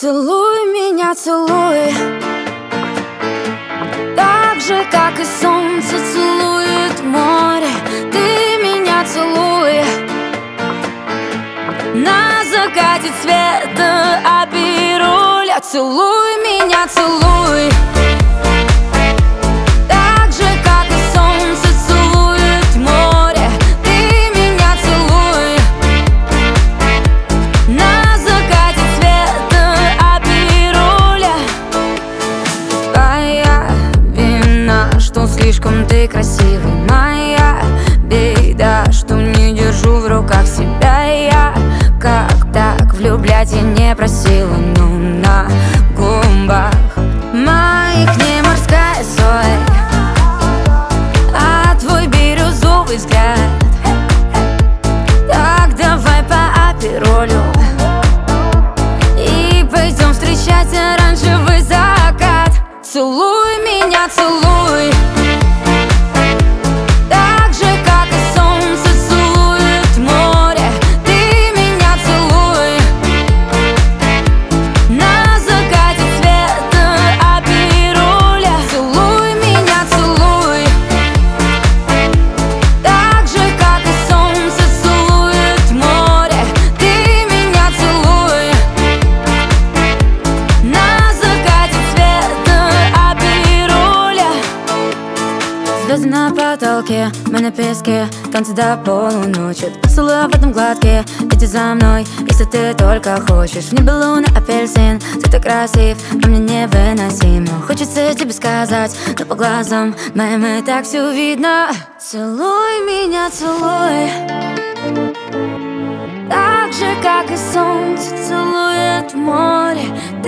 Целуй меня, целуй, так же, как и солнце целует море. Ты меня целуй на закате света Абируля. Целуй меня, целуй, так же, как и солнце целует море. Ты меня целуй на закате света Абируля. Твоя вина, что слишком ты красивый. Моя беда, что не держу в руках себя. Я как так влюблять я не просила, но на губах моих не морская соль, а твой бирюзовый взгляд. Так давай по Абиролю и пойдем встречать оранжевый закат. Целуй меня, целуй, так же, как и солнце целует море. Ты меня целуй на закате света Абируля. Целуй меня, целуй, так же, как и солнце целует море. Ты меня целуй на закате света Абируля. Звезды на потолке, мы на песке, танцы до полуночи. Поцелуй в этом гладке, иди за мной, если ты только хочешь. В небе луна, апельсин, ты так красив, но мне невыносимо. Хочется тебе сказать, но по глазам моим и так все видно. Целуй меня, целуй, так же, как и солнце целует море.